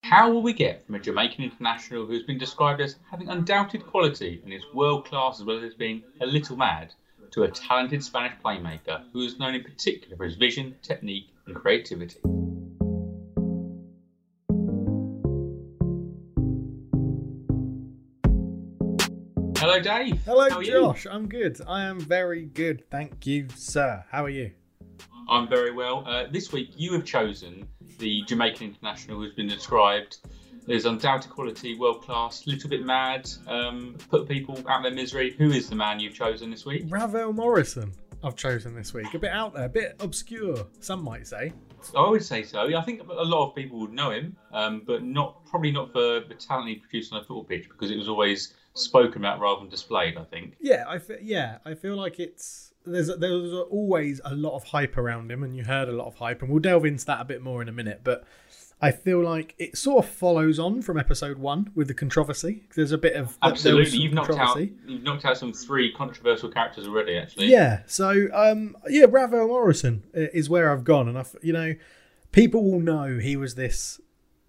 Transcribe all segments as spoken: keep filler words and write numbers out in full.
How will we get from a Jamaican international who's been described as having undoubted quality and is world-class as well as being a little mad, to a talented Spanish playmaker who is known in particular for his vision, technique and creativity? Hello, Dave. Hello, How are Josh. you? I'm good. I am very good. Thank you, sir. How are you? I'm very well. Uh, this week, you have chosen the Jamaican international who's been described as undoubted quality, world class, little bit mad, um, put people out of their misery. Who is the man you've chosen this week? Ravel Morrison, I've chosen this week. A bit out there, a bit obscure, some might say. I would say so. I think a lot of people would know him, um, but not probably not for the talent he produced on a football pitch, because it was always spoken about rather than displayed, I think. Yeah, I fe- yeah, I feel like it's there's there's always a lot of hype around him, and you heard a lot of hype, and we'll delve into that a bit more in a minute. But I feel like it sort of follows on from episode one with the controversy. There's a bit of absolutely. You've knocked out you've knocked out some three controversial characters already, actually. Yeah. So um, yeah, Ravel Morrison is where I've gone, and I you know people will know he was this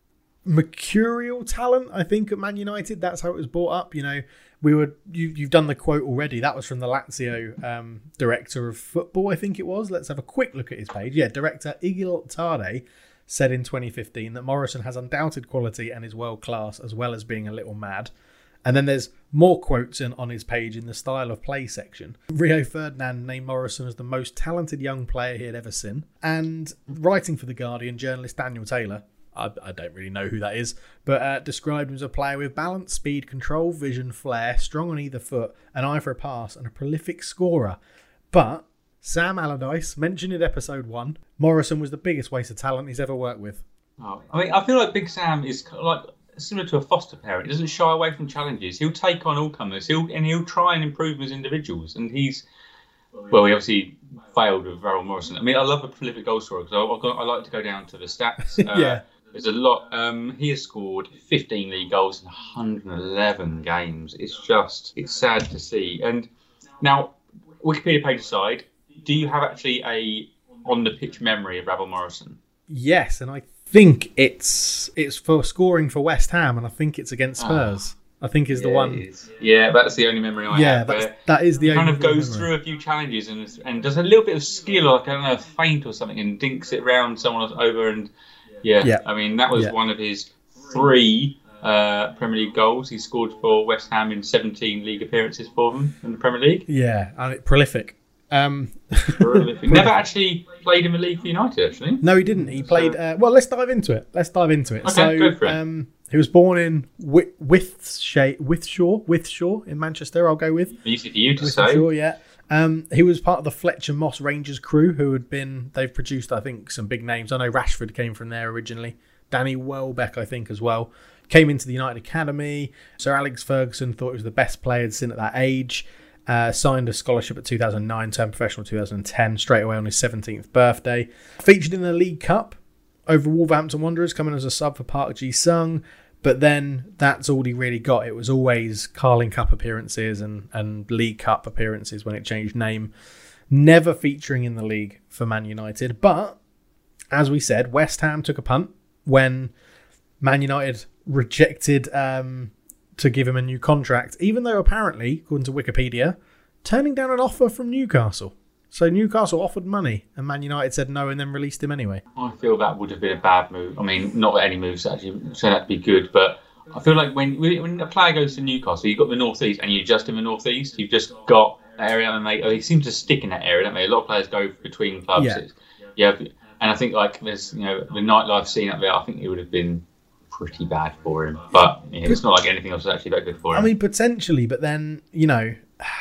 mercurial talent, I think, at Man United. That's how it was brought up. You know, we were you, you've done the quote already. That was from the Lazio um, director of football, I think it was. Let's have a quick look at his page. Yeah, director Igil Tade said in twenty fifteen that Morrison has undoubted quality and is world class, as well as being a little mad. And then there's more quotes in, on his page in the style of play section. Rio Ferdinand named Morrison as the most talented young player he had ever seen. And writing for The Guardian, journalist Daniel Taylor, I, I don't really know who that is, but uh, described him as a player with balance, speed, control, vision, flair, strong on either foot, an eye for a pass, and a prolific scorer. But Sam Allardyce mentioned in episode one, Morrison was the biggest waste of talent he's ever worked with. Oh, I mean, I feel like Big Sam is like similar to a foster parent. He doesn't shy away from challenges. He'll take on all comers. He'll and he'll try and improve as individuals. And he's well, he obviously failed with Ravel Morrison. I mean, I love a prolific goal scorer because I, I like to go down to the stats. Uh, yeah. There's a lot. Um, he has scored fifteen league goals in one hundred eleven games. It's just, it's sad to see. And now, Wikipedia page aside, do you have actually a on-the-pitch memory of Ravel Morrison? Yes, and I think it's it's for scoring for West Ham, and I think it's against Spurs. Oh, I think is yeah, the one. Yeah, that's the only memory I yeah, have. Yeah, that is the he only kind of goes memory. through a few challenges and and does a little bit of skill, like I don't know, a feint or something, and dinks it round someone over. And yeah, yeah. I mean that was yeah. one of his three uh, Premier League goals. He scored for West Ham in seventeen league appearances for them in the Premier League. Yeah, and it, prolific. Um, prolific. Never actually played in the league for United, actually. No, he didn't. He played. Uh, well, let's dive into it. Let's dive into it. Okay, so, go for it. Um, he was born in Wi- Withsha- Withshaw, Withshaw in Manchester. I'll go with. Easy for you to Withshaw, say. yeah. Um, he was part of the Fletcher Moss Rangers crew, who had been. They've produced, I think, some big names. I know Rashford came from there originally. Danny Welbeck, I think, as well. Came into the United Academy. Sir Alex Ferguson thought he was the best player he'd seen at that age. Uh, signed a scholarship at two thousand nine, turned professional two thousand ten, straight away on his seventeenth birthday. Featured in the League Cup over Wolverhampton Wanderers, coming as a sub for Park Ji-sung. But then that's all he really got. It was always Carling Cup appearances and, and League Cup appearances when it changed name. Never featuring in the league for Man United. But, as we said, West Ham took a punt when Man United rejected... Um, to give him a new contract, even though apparently, according to Wikipedia, turning down an offer from Newcastle. So Newcastle offered money and Man United said no and then released him anyway. I feel that would have been a bad move. I mean, not that any moves actually turned out to be good, but I feel like when when a player goes to Newcastle, you've got the North East and you're just in the North East, you've just got that area and they, they seem to stick in that area, don't they? A lot of players go between clubs. Yeah. yeah. And I think like there's, you know, the nightlife scene up there, I think it would have been pretty bad for him, but you know, it's not like anything else was actually that good for him. I mean, potentially, but then, you know,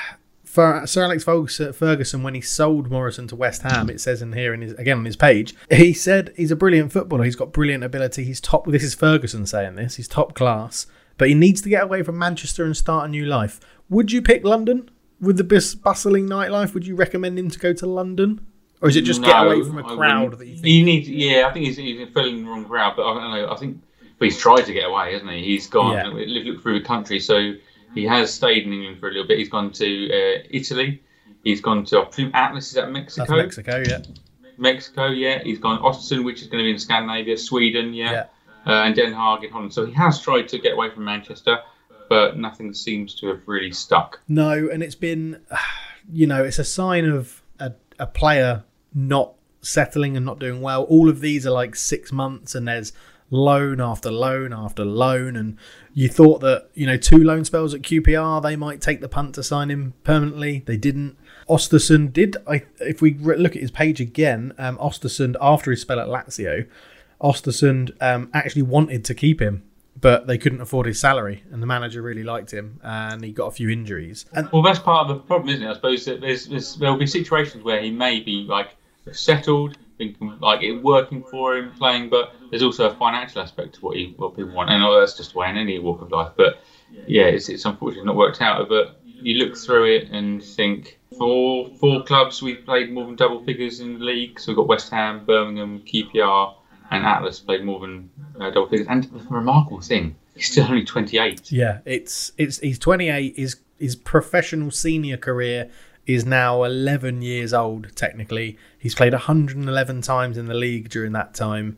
for Sir Alex Ferguson, when he sold Morrison to West Ham, it says in here, in his, again on his page, he said he's a brilliant footballer, he's got brilliant ability, he's top, this is Ferguson saying this, he's top class, but he needs to get away from Manchester and start a new life. Would you pick London? With the bus- bustling nightlife, would you recommend him to go to London? Or is it just no, get away from a crowd that you think? He needs, yeah, I think he's, he's filling the wrong crowd, but I don't know, I think But he's tried to get away, hasn't he? He's gone, yeah. looked through the country. So he has stayed in England for a little bit. He's gone to uh, Italy. He's gone to, I presume, Atlas, is that Mexico? That's Mexico, yeah. Mexico, yeah. He's gone Östersund, which is going to be in Scandinavia. Sweden, yeah. uh, and Den Haag in Holland. So he has tried to get away from Manchester, but nothing seems to have really stuck. No, and it's been, you know, it's a sign of a, a player not settling and not doing well. All of these are like six months and there's loan after loan after loan, and you thought that, you know, two loan spells at Q P R, they might take the punt to sign him permanently. They didn't. Ostersund did. I, if we look at his page again, um, Ostersund, after his spell at Lazio, Ostersund um, actually wanted to keep him, but they couldn't afford his salary, and the manager really liked him, and he got a few injuries. And well, that's part of the problem, isn't it? I suppose that there's, there's there'll be situations where he may be like settled, thinking like it working for him, playing, but there's also a financial aspect to what he, what people want, and that's just the way in any walk of life. But yeah, it's it's unfortunately not worked out. But you look through it and think, for four clubs we've played more than double figures in the league. So we've got West Ham, Birmingham, Q P R, and Atlas played more than uh, double figures. And the remarkable thing, he's still only twenty-eight. Yeah, it's it's he's twenty-eight. His his professional senior career is now eleven years old, technically. He's played one hundred eleven times in the league during that time.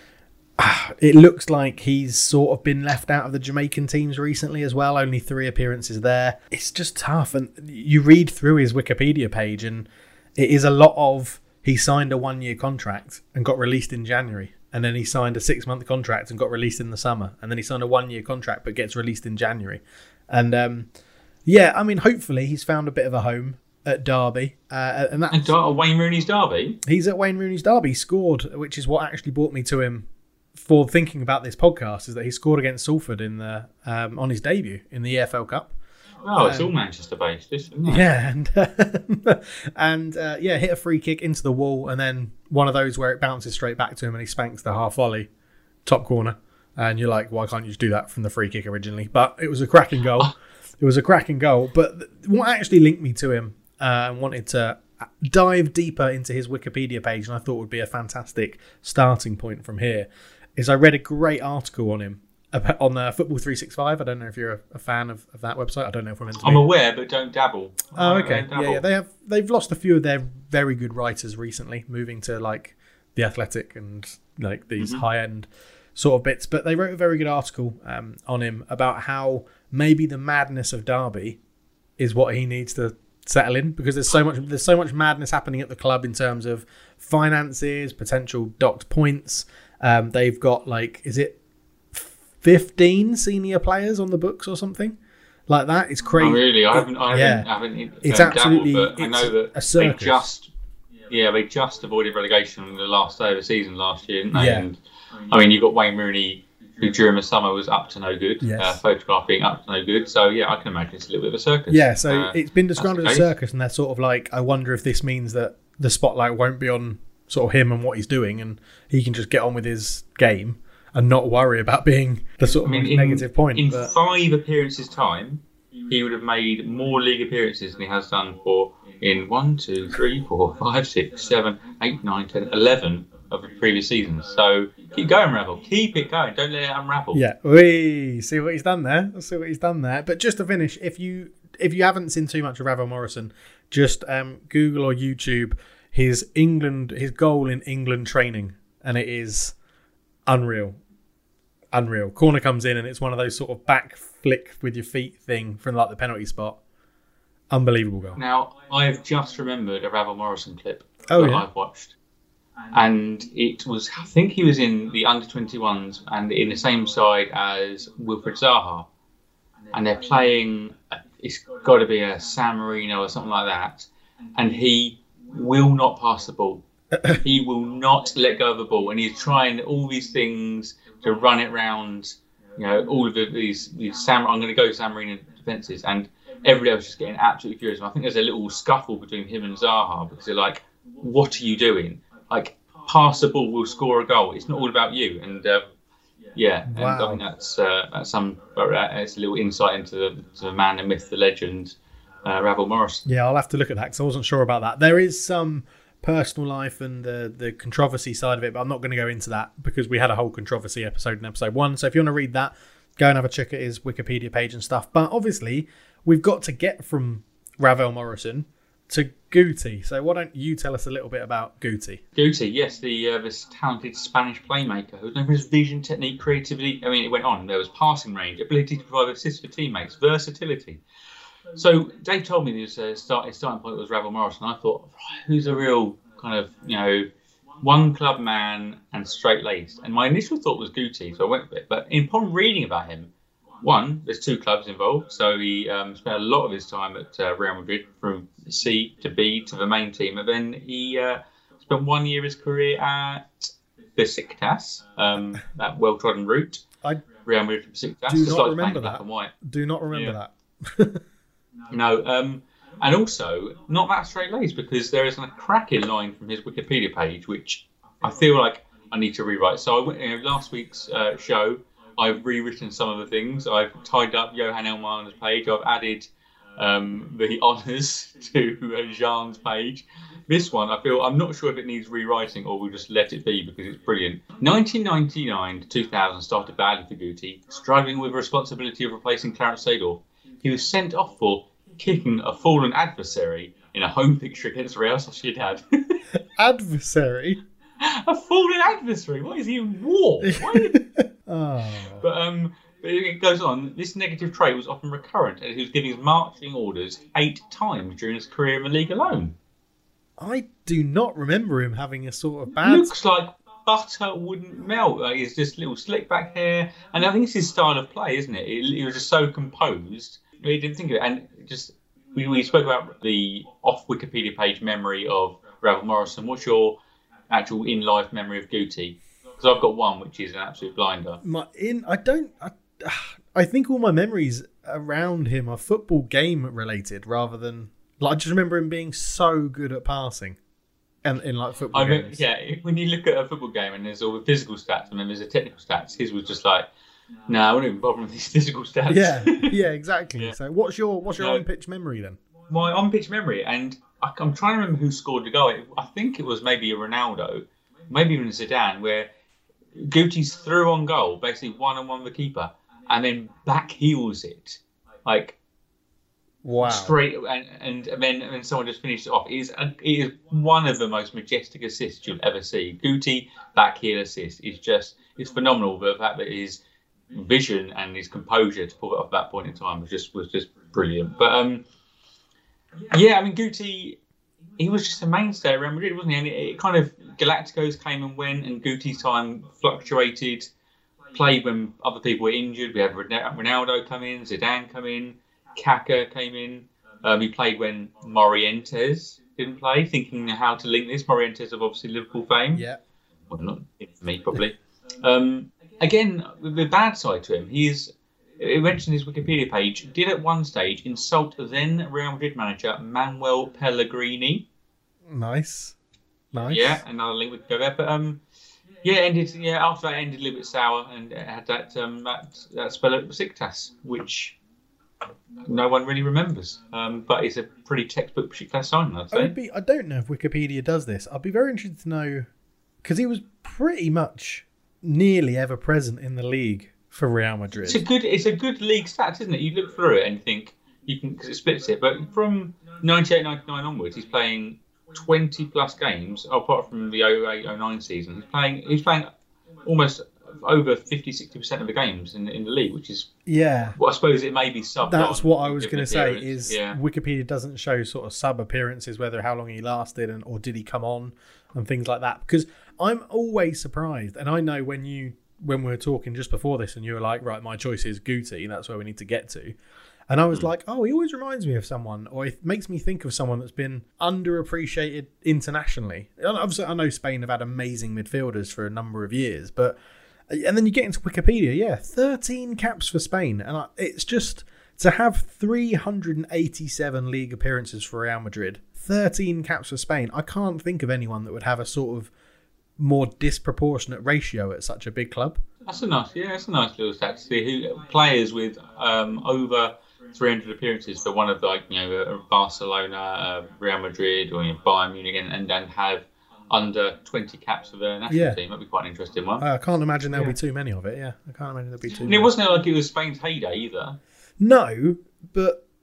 It looks like he's sort of been left out of the Jamaican teams recently as well. Only three appearances there. It's just tough. And you read through his Wikipedia page and it is a lot of, he signed a one-year contract and got released in January. And then he signed a six-month contract and got released in the summer. And then he signed a one-year contract but gets released in January. And um, yeah, I mean, hopefully he's found a bit of a home at Derby. Uh, and that's, and Dar- Wayne Rooney's Derby? He's at Wayne Rooney's Derby. He scored, which is what actually brought me to him for thinking about this podcast, is that he scored against Salford in the um, on his debut in the E F L Cup. Oh, it's um, all Manchester based, isn't it? Yeah, and uh, and uh, yeah, hit a free kick into the wall, and then one of those where it bounces straight back to him, and he spanks the half volley, top corner, and you're like, why can't you just do that from the free kick originally? But it was a cracking goal. It was a cracking goal. But what actually linked me to him uh, and wanted to dive deeper into his Wikipedia page, and I thought would be a fantastic starting point from here, is I read a great article on him on uh, Football three sixty-five. I don't know if you're a, a fan of, of that website. I don't know if we're meant to be. I'm aware, but don't dabble. Oh, okay. Dabble. Yeah, yeah. They have they've lost a few of their very good writers recently, moving to like The Athletic and like these mm-hmm. high end sort of bits. But they wrote a very good article um, on him about how maybe the madness of Derby is what he needs to settle in, because there's so much there's so much madness happening at the club in terms of finances, potential docked points. Um, they've got like, is it fifteen senior players on the books or something like that? It's crazy. Oh, really? I haven't. I yeah. haven't. haven't it's absolutely. Dabbled, but it's I know that a circus. They just, yeah, they just avoided relegation in the last day of the season last year, didn't they? Yeah. And I mean, you've got Wayne Rooney, who during the summer was up to no good. Yes. Uh, photograph being up to no good. So yeah, I can imagine it's a little bit of a circus. Yeah. So uh, it's been described as a circus, and they're sort of like, I wonder if this means that the spotlight won't be on sort of him and what he's doing, and he can just get on with his game and not worry about being the sort of I mean, in, negative point. In but... five appearances time, he would have made more league appearances than he has done for in one, two, three, four, five, six, seven, eight, nine, ten, eleven of the previous seasons. So keep going, Ravel. Keep it going. Don't let it unravel. Yeah. We see what he's done there. Let's see what he's done there. But just to finish, if you if you haven't seen too much of Ravel Morrison, just um, Google or YouTube his England his goal in England training, and it is unreal. Unreal. Corner comes in and it's one of those sort of back flick with your feet thing from like the penalty spot. Unbelievable goal. Now, I've just remembered a Ravel Morrison clip oh, that yeah. I've watched. And it was, I think he was in the under twenty-ones and in the same side as Wilfred Zaha. And they're playing, it's got to be a San Marino or something like that. And he will not pass the ball. He will not let go of the ball. And he's trying all these things to run it round, you know, all of the, these, these Sam, I'm going to go San Marino defences. And everybody else is just getting absolutely furious. And I think there's a little scuffle between him and Zaha because they're like, what are you doing? Like, pass the ball, we'll score a goal. It's not all about you. And uh, yeah, wow. and I think that's uh, that's some uh, it's a little insight into the, to the man, the myth, the legend, uh, Ravel Morris. Yeah, I'll have to look at that because I wasn't sure about that. There is some personal life and the the controversy side of it, but I'm not going to go into that because we had a whole controversy episode in episode one. So if you want to read that, go and have a check at his Wikipedia page and stuff. But obviously, we've got to get from Ravel Morrison to Guti. So why don't you tell us a little bit about Guti? Guti, yes, the uh, this talented Spanish playmaker who's known for his vision, technique, creativity. I mean, it went on. There was passing range, ability to provide assists for teammates, versatility. So Dave told me his, uh, start, his starting point was Ravel Morrison. I thought, right, who's a real kind of, you know, one club man and straight-laced. And my initial thought was Guti, so I went with it. But upon reading about him, one, there's two clubs involved. So he um, spent a lot of his time at uh, Real Madrid, from C to B to the main team. And then he uh, spent one year of his career at Besiktas, um, that well-trodden route. I Real Madrid Besiktas. do Just not like remember black that. and white. Do not remember Yeah. that. No, um, and also not that straight-laced, because there is a cracking line from his Wikipedia page, which I feel like I need to rewrite. So I went, you know, last week's uh, show, I've rewritten some of the things. I've tied up Johan Elmaner's page. I've added um, the honours to uh, Jean's page. This one, I feel, I'm not sure if it needs rewriting or we'll just let it be because it's brilliant. nineteen ninety-nine to two thousand started badly for Guti, struggling with the responsibility of replacing Clarence Seedorf. He was sent off for kicking a fallen adversary in a home fixture against Real Sociedad. Adversary? A fallen adversary? What is he in war? Why? Oh. But um, but it goes on. This negative trait was often recurrent, and he was giving his marching orders eight times during his career in the league alone. I do not remember him having a sort of bad... Looks like butter wouldn't melt. Like, it's just little slick back hair, and I think it's his style of play, isn't it? He, he was just so composed. He didn't think of it, and just we, we spoke about the off Wikipedia page memory of Ravel Morrison. What's your actual in life memory of Guti? Because I've got one which is an absolute blinder. My in I don't I, I think all my memories around him are football game related rather than like I just remember him being so good at passing and in like football I mean, games. yeah, when you look at a football game and there's all the physical stats and then there's the technical stats, his was just like, no, nah, I wouldn't even bother with these physical stats. Yeah, yeah, exactly. Yeah. So what's your what's your No. on pitch memory then? My on pitch memory, and I, I'm trying to remember who scored the goal. I think it was maybe a Ronaldo, maybe even Zidane, where Guti's through on goal, basically one on one with the keeper, and then back heels it, like Wow. straight, and, and, and then and then someone just finished it off. It is, a, it is one of the most majestic assists you'll ever see. Guti back heel assist is just it's phenomenal. But the fact that his vision and his composure to pull it off at that point in time was just was just brilliant. But um, yeah, I mean Guti, he was just a mainstay at Real Madrid, wasn't he? And it, it kind of Galacticos came and went, and Guti's time fluctuated. Played when other people were injured. We had Ronaldo come in, Zidane come in, Kaká came in. Um, he played when Morientes didn't play, thinking how to link this. Morientes of obviously Liverpool fame. Yeah. Well, not for me, probably. um, again, the bad side to him, he's, it mentioned his Wikipedia page, did at one stage insult then Real Madrid manager Manuel Pellegrini. Nice. Nice. Yeah, another link we could go there. But um, yeah, ended. Yeah, after that ended a little bit sour, and it had that um that, that spell at Besiktas, which no one really remembers. Um, but it's a pretty textbook Besiktas signing, I'd I say. would be. I don't know if Wikipedia does this. I'd be very interested to know because he was pretty much nearly ever present in the league for Real Madrid. It's a good. It's a good league stats, isn't it? You look through it and think you can because it splits it. But from ninety-eight ninety-nine onwards, he's playing twenty plus games. Apart from the oh eight oh nine season, he's playing. He's playing almost over fifty sixty percent of the games in in the league, which is Yeah. well, I suppose it may be sub. That's what I was given going to say. appearance. Is yeah. Wikipedia doesn't show sort of sub appearances, whether how long he lasted and or did he come on and things like that. Because I'm always surprised, and I know when you when we were talking just before this, and you were like, right, my choice is Guti. That's where we need to get to. And I was mm. like, oh, he always reminds me of someone, or it makes me think of someone that's been underappreciated internationally. Obviously, I know Spain have had amazing midfielders for a number of years, but and then you get into Wikipedia, yeah, thirteen caps for Spain, and I, it's just to have three hundred eighty-seven league appearances for Real Madrid, thirteen caps for Spain. I can't think of anyone that would have a sort of more disproportionate ratio at such a big club. That's a nice, yeah, that's a nice little stat to see who players with um, over three hundred appearances for one of like you know uh, Barcelona, uh, Real Madrid, or you know, Bayern Munich, and, and then have under twenty caps for the national Yeah. team. That'd be quite an interesting one. Uh, I can't imagine there'll Yeah. be too many of it. Yeah, I can't imagine there'll be too. And many. it wasn't like it was Spain's heyday either. No, but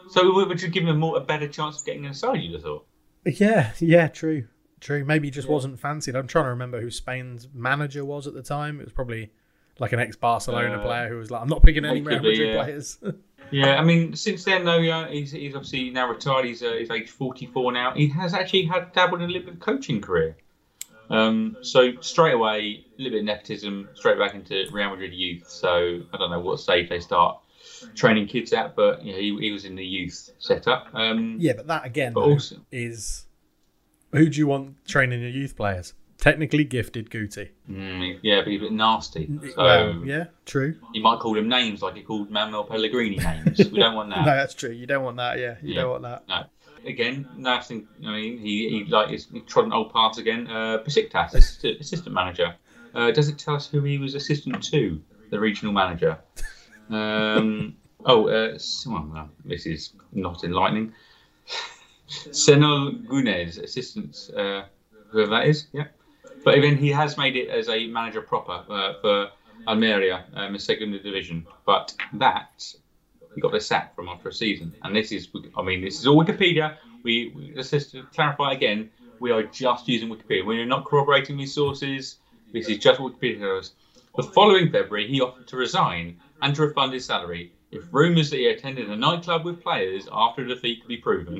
So would you give him a more a better chance of getting inside? You'd have thought. Yeah, yeah, true, true. Maybe he just yeah. wasn't fancied. I'm trying to remember who Spain's manager was at the time. It was probably like an ex-Barcelona uh, player who was like, "I'm not picking any Real Madrid yeah. players." Yeah, I mean, since then though, yeah, he's he's obviously now retired. He's uh, he's age forty-four now. He has actually had dabbled in a little bit of coaching career. Um, so straight away, a little bit of nepotism, straight back into Real Madrid youth. So I don't know what stage they start training kids at, but you know, he he was in the youth setup. Um, yeah, but that again but though, also, is who do you want training your youth players? Technically gifted Guti. Mm, yeah, but he's a bit nasty. So well, yeah, true. You might call him names like he called Manuel Pellegrini names. We don't want that. No, that's true. You don't want that. Yeah, you yeah. don't want that. No. Again, nothing. I mean, he he like he's trodden old paths again. Uh, Besiktas, assistant, assistant manager. Uh, does it tell us who he was assistant to? The regional manager. Um, oh, uh, well, this is not enlightening. Senol Gunes, assistant, uh, whoever that is. Yeah. But even he has made it as a manager proper uh, for Almeria, um, in second division. But that he got the sack from after a season. And this is, I mean, this is all Wikipedia. We, we just to clarify again, we are just using Wikipedia. We're not corroborating these sources. This is just what Wikipedia tells us. The following February, he offered to resign and to refund his salary if rumours that he attended a nightclub with players after a defeat could be proven.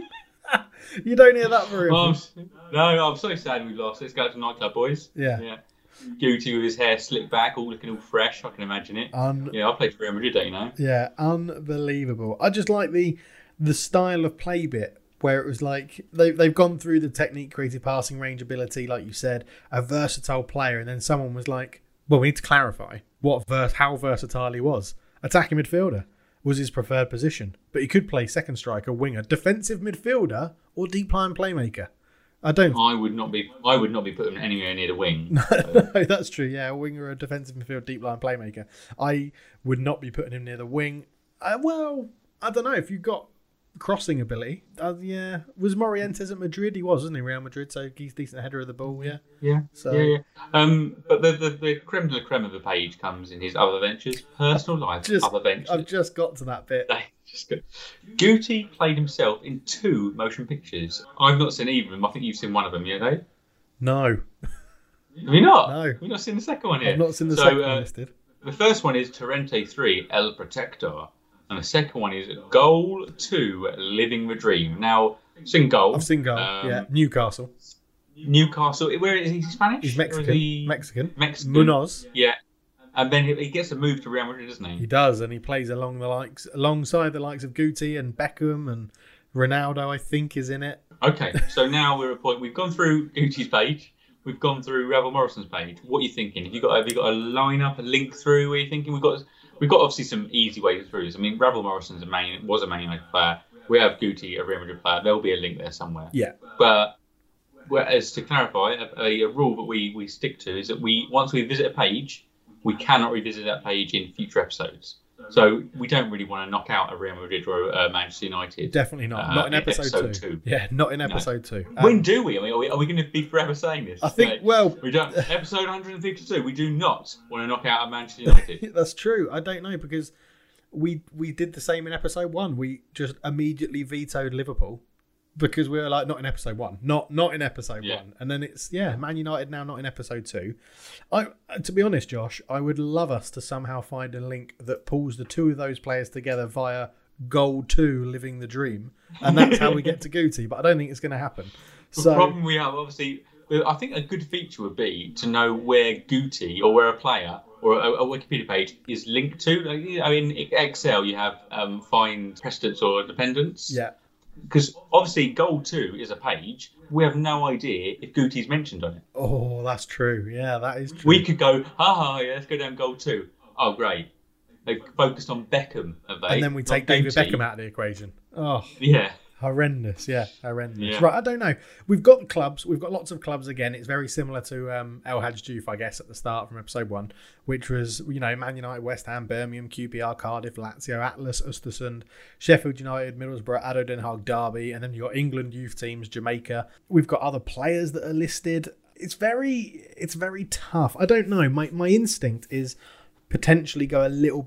You don't hear that very often. No, I'm so sad we lost. Let's go to nightclub, boys. Yeah. yeah. Guti with his hair slicked back, all looking all fresh. I can imagine it. Un- yeah, I played for Real Madrid, don't you know? Yeah, unbelievable. I just like the the style of play bit where it was like they, they've gone through the technique, creative passing, range, ability, like you said, a versatile player, and then someone was like, well, we need to clarify what verse, how versatile he was. Attacking midfielder was his preferred position, but he could play second striker, winger, defensive midfielder, or deep line playmaker. I don't. I would not be. I would not be putting him anywhere near the wing. No, so. No, that's true. Yeah, a winger, a defensive midfield, deep line playmaker. I would not be putting him near the wing. Uh, well, I don't know if you've got crossing ability. Uh, yeah, was Morientes at Madrid? He was, wasn't he? Real Madrid, so he's a decent header of the ball. Yeah. Yeah. So. Yeah, yeah. Um, but the, the the creme de la creme of the page comes in his other ventures, personal life, just, other ventures. I've just got to that bit. Just good. Guti played himself in two motion pictures. I've not seen either of them. I think you've seen one of them, yeah, Dave? No. Have you not? No. You've not seen the second one yet? I've not seen the so, second uh, one listed. The first one is Torrente three, El Protector. And the second one is Goal two, Living the Dream. Now, I've seen Goal. I've seen Goal, um, yeah. Newcastle. Newcastle. Where is he? Is he Spanish? He's Mexican. He... Mexican. Mexican. Munoz. Yeah. And then he gets a move to Real Madrid, doesn't he? He does, and he plays along the likes, alongside the likes of Guti and Beckham and Ronaldo, I think, is in it. Okay, so now we're at a point. We've gone through Guti's page. We've gone through Ravel Morrison's page. What are you thinking? Have you got have you got a line up, a link through? What are you thinking? We've got we've got obviously some easy ways through this. I mean, Ravel Morrison's a man was a Man United player. We have Guti, a Real Madrid player. There'll be a link there somewhere. Yeah. But whereas to clarify, a, a rule that we, we stick to is that we once we visit a page, we cannot revisit that page in future episodes. So we don't really want to knock out a Real Madrid or a Manchester United. Definitely not. Uh, not in episode, episode two. two. Yeah, not in episode no. two. Um, when do we? I mean, are we, are we going to be forever saying this? I think, like, well... we don't. Episode one hundred fifty-two, we do not want to knock out a Manchester United. That's true. I don't know, because we we did the same in episode one. We just immediately vetoed Liverpool. Because we were like, not in episode one. Not not in episode yeah. one. And then it's, yeah, Man United now not in episode two. I, to be honest, Josh, I would love us to somehow find a link that pulls the two of those players together via Goal two, Living the Dream. And that's how we get to Guti. But I don't think it's going to happen. The so, problem we have, obviously, I think a good feature would be to know where Guti or where a player or a, a Wikipedia page is linked to. I mean, in Excel, you have um, find precedents or dependents. Yeah. Because obviously Goal two is a page. We have no idea if Guti's mentioned on it. Oh, that's true. Yeah, that is true. We could go, ha, yeah, let's go down Goal two. Oh, great. They've focused on Beckham, have they? And then we take David Guti. Beckham out of the equation. Oh, yeah. Horrendous, yeah, horrendous. Yeah. Right, I don't know. We've got clubs. We've got lots of clubs again. It's very similar to um, El Hadj Diouf, I guess, at the start from episode one, which was, you know, Man United, West Ham, Birmingham, Q P R, Cardiff, Lazio, Atlas, Östersund, Sheffield United, Middlesbrough, Ado Den Haag, Derby, and then you've got England youth teams, Jamaica. We've got other players that are listed. It's very, it's very tough. I don't know. My my instinct is potentially go a little bit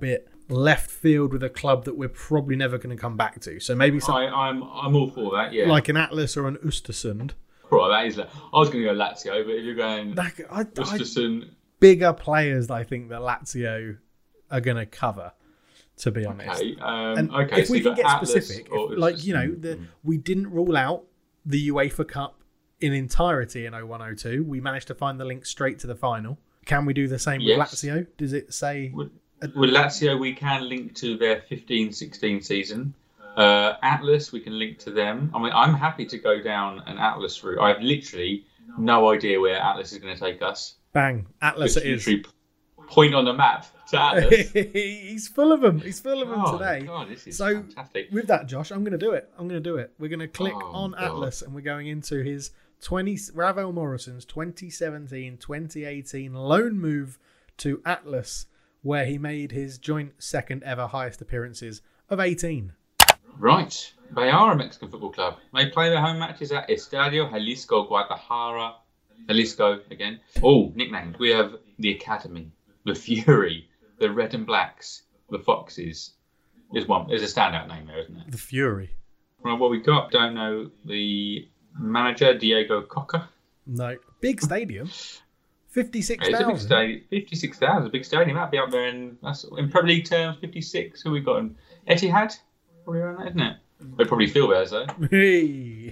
left field with a club that we're probably never going to come back to. So maybe something I, I'm I'm all for that. Yeah, like an Atlas or an Östersund. Right, that is. I was going to go Lazio, but if you're going That, I, I, Östersund, bigger players, I think that Lazio are going to cover. To be honest, okay, um, and okay. if So we you can got get Atlas specific, or if, like you know, Östersund. the, we didn't rule out the UEFA Cup in entirety in oh one oh two. We managed to find the link straight to the final. Can we do the same Yes. with Lazio? Does it say? With, with Lazio, we can link to their fifteen sixteen season. Uh, Atlas, we can link to them. I mean, I'm happy to go down an Atlas route. I have literally no idea where Atlas is going to take us. Bang, Atlas Just it is. literally point on the map to Atlas. He's full of them. He's full of them Oh, today. God, this is So, fantastic. With that, Josh, I'm going to do it. I'm going to do it. We're going to click Oh, on God. Atlas and we're going into his twenty Ravel Morrison's twenty seventeen twenty eighteen loan move to Atlas, where he made his joint second ever highest appearances of eighteen. Right. They are a Mexican football club. They play their home matches at Estadio Jalisco Guadalajara. Jalisco again. Oh, nicknames. We have the Academy, the Fury, the Red and Blacks, the Foxes. There's one. There's a standout name there, isn't there? The Fury. Right, what we got? Don't know the manager, Diego Coca. No. Big stadium. fifty-six It's a big thousand. stadium. fifty-six thousand, a big stadium. That'd be up there in, that's, in Premier League terms, fifty-six. Who we got? In Etihad? Probably around that, isn't it? They probably feel theirs, though. Hey.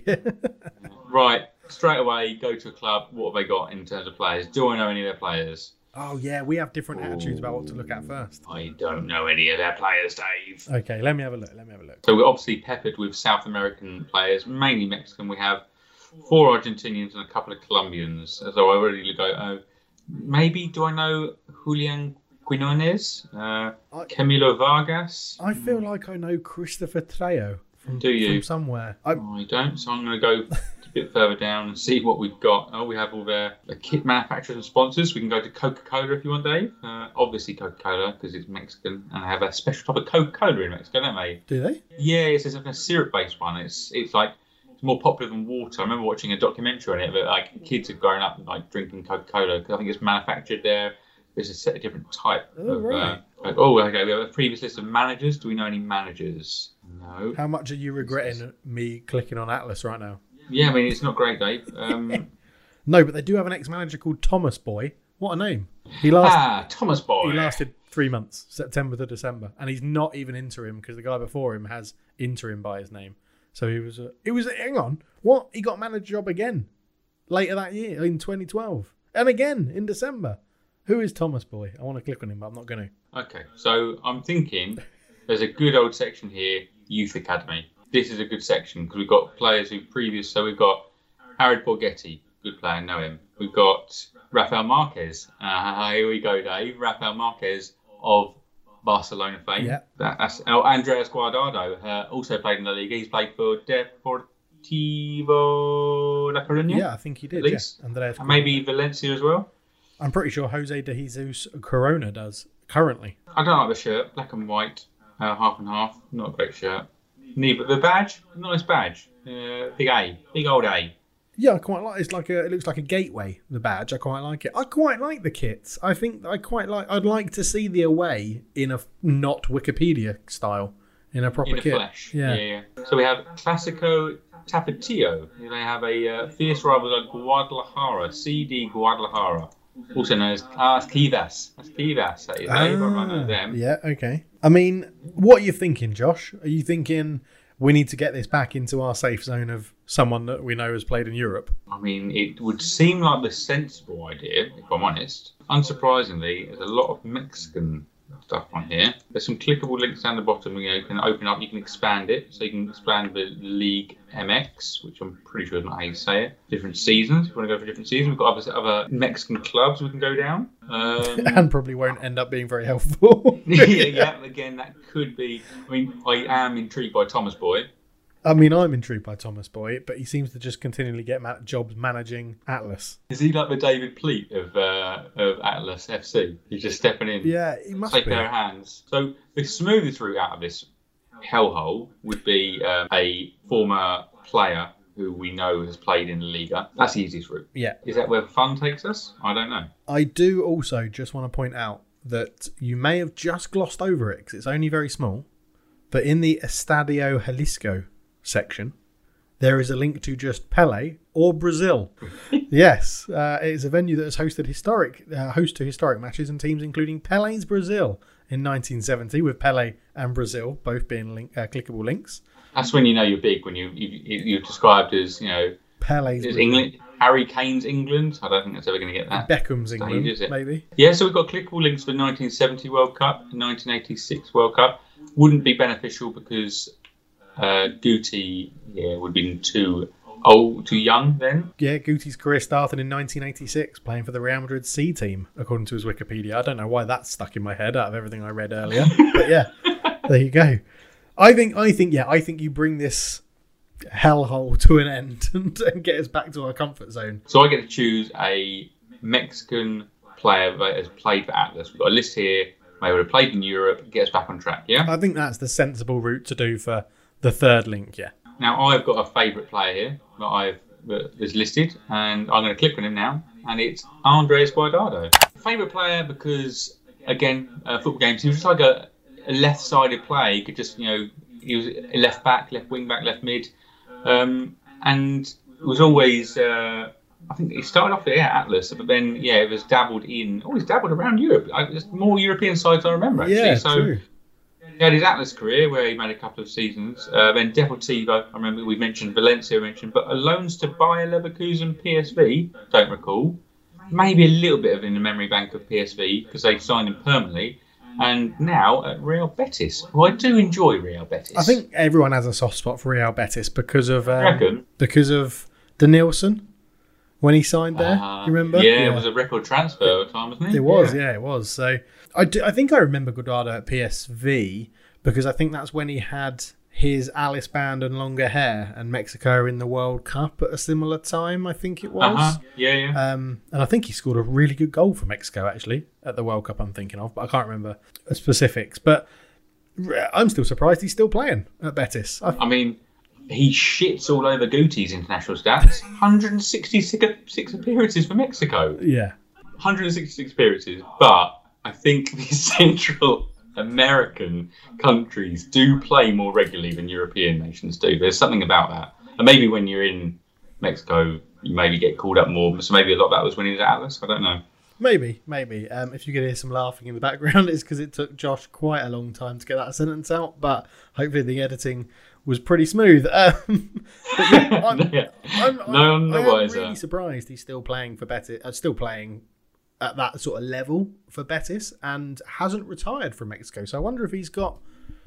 Right, straight away, go to a club. What have they got in terms of players? Do I know any of their players? Oh, yeah. We have different attitudes about what to look at first. I don't know any of their players, Dave. Okay, let me have a look. Let me have a look. So we're obviously peppered with South American players, mainly Mexican. We have four Argentinians and a couple of Colombians. So I already go, uh, maybe, do I know Julian Quinones? Uh, I- Camilo Vargas? I feel like I know Christopher Trejo from, Do you? from somewhere. I, I don't, so I'm going to go a bit further down and see what we've got. Oh, we have all their, their kit manufacturers and sponsors. We can go to Coca-Cola if you want, Dave. Uh, obviously Coca-Cola, because it's Mexican, and they have a special type of Coca-Cola in Mexico, don't they? do they? Yeah, it's like a syrup-based one. It's it's like it's more popular than water. I remember watching a documentary on it that like kids have grown up like drinking Coca-Cola because I think it's manufactured there. There's a set of different type Oh, of. right. Uh, like, oh, okay. We have a previous list of managers. Do we know any managers? No. How much are you regretting me clicking on Atlas right now? Yeah, I mean it's not great, Dave. Um, No, but they do have an ex-manager called Thomas Boy. What a name! He lasted. ah, Thomas Boy. He lasted three months, September to December, and he's not even interim because the guy before him has interim by his name. So he was. A, it was. A, hang on, what? He got manager job again later that year in twenty twelve, and again in December. Who is Thomas Boy? I want to click on him, but I'm not going to. Okay, so I'm thinking there's a good old section here, Youth Academy. This is a good section because we've got players who previous. So we've got Harold Borghetti, good player, know him. We've got Rafael Marquez. Uh, here we go, Dave. Rafael Marquez of Barcelona fame. Yeah. That, that's oh, Andreas Guardado, uh, also played in the league. He's played for Deportivo La Coruña. Yeah, I think he did. At Yeah. least. Andreas And maybe Valencia as well. I'm pretty sure Jose de Jesus Corona does currently. I don't like the shirt, black and white, uh, half and half. Not a great shirt. Neither the badge, nice badge. Uh, big A, big old A. Yeah, I quite like. It's like a. It looks like a gateway. The badge. I quite like it. I quite like the kits. I think I quite like. I'd like to see the away in a not Wikipedia style, in a proper In the kit. flesh. Yeah. yeah, yeah. So we have Classico Tapatio. They have a uh, fierce rival at Guadalajara, C D Guadalajara, also known as ah, it's Chivas. That's Chivas. That is. Ah, Everyone knows them. yeah. Okay. I mean, what are you thinking, Josh? Are you thinking we need to get this back into our safe zone of someone that we know has played in Europe? I mean, it would seem like the sensible idea, if I'm honest. Unsurprisingly, there's a lot of Mexican stuff on here. There's some clickable links down the bottom. You know, you can open up, you can expand it. So you can expand the League M X, which I'm pretty sure is not how you say it. Different seasons. If you want to go for different seasons, we've got other, other Mexican clubs we can go down. Um, And probably won't end up being very helpful. yeah, yeah, again, that could be. I mean, I am intrigued by Thomas Boy. I mean, I'm intrigued by Thomas Boy, but he seems to just continually get ma- jobs managing Atlas. Is he like the David Pleat of uh, of Atlas F C? He's just stepping in. Yeah, he must Take be. their hands. So the smoothest route out of this hellhole would be um, a former player who we know has played in the Liga. That's the easiest route. Yeah. Is that where fun takes us? I don't know. I do also just want to point out that you may have just glossed over it because it's only very small, but in the Estadio Jalisco section, there is a link to just Pelé or Brazil. Yes, uh, it is a venue that has hosted historic, uh, host to historic matches and teams including Pelé's Brazil in nineteen seventy, with Pelé and Brazil both being link, uh, clickable links. That's when you know you're big, when you, you, you're described as, you know, Pelé's is England, Harry Kane's England. I don't think that's ever going to get that. Beckham's England, Stage, is it? maybe. Yeah, so we've got clickable links for nineteen seventy World Cup and nineteen eighty-six World Cup. Wouldn't be beneficial because uh, Guti yeah, would have been too old, too young then. Yeah, Guti's career started in nineteen eighty-six, playing for the Real Madrid C team, according to his Wikipedia. I don't know why that's stuck in my head out of everything I read earlier, but yeah, there you go. I think, I think, yeah, I think you bring this hellhole to an end and, and get us back to our comfort zone. So I get to choose a Mexican player that has played for Atlas. We've got a list here. Maybe would have played in Europe. Get us back on track. Yeah. I think that's the sensible route to do for the third link. Yeah. Now I've got a favourite player here that I've that is listed, and I'm going to click on him now, and it's Andres Guardado. Favourite player because again, uh, football games. He was just like a, a left-sided player. He could just, you know, he was a left back, left wing back, left mid. Um, and it was always, uh, I think he started off there at Atlas, but then, yeah, it was dabbled in, always dabbled around Europe. I, there's more European sides I remember, actually. Yeah, so true. He had his Atlas career where he made a couple of seasons. Uh, then Deportivo, I remember we mentioned Valencia, mentioned, but loans to Bayer Leverkusen, P S V, don't recall. Maybe a little bit of in the memory bank of P S V because they signed him permanently. And now at Real Betis. Well, I do enjoy Real Betis. I think everyone has a soft spot for Real Betis because of um, Reckon? because of Denilson when he signed there. Uh, you remember? Yeah, yeah, it was a record transfer at the time, wasn't it? It was, yeah. yeah, it was. So I, do, I think I remember Guardado at P S V because I think that's when he had his Alice band and longer hair and Mexico in the World Cup at a similar time, I think it was. Uh-huh. Yeah, yeah. Um, and I think he scored a really good goal for Mexico, actually, at the World Cup I'm thinking of, but I can't remember the specifics. But I'm still surprised he's still playing at Betis. I, I mean, he shits all over Guti's international stats. one hundred sixty-six appearances for Mexico. Yeah. one hundred sixty-six appearances, but I think the Central American countries do play more regularly than European nations do. There's something about that. And maybe when you're in Mexico, you maybe get called up more. So maybe a lot of that was when he was at Atlas. I don't know. Maybe, maybe. Um, if you could hear some laughing in the background, it's because it took Josh quite a long time to get that sentence out. But hopefully the editing was pretty smooth. Um, but yeah, I'm, yeah. I'm, I'm, no, I'm, I am wiser. really surprised he's still playing for Betis. Uh, still playing at that sort of level for Betis and hasn't retired from Mexico. So I wonder if he's got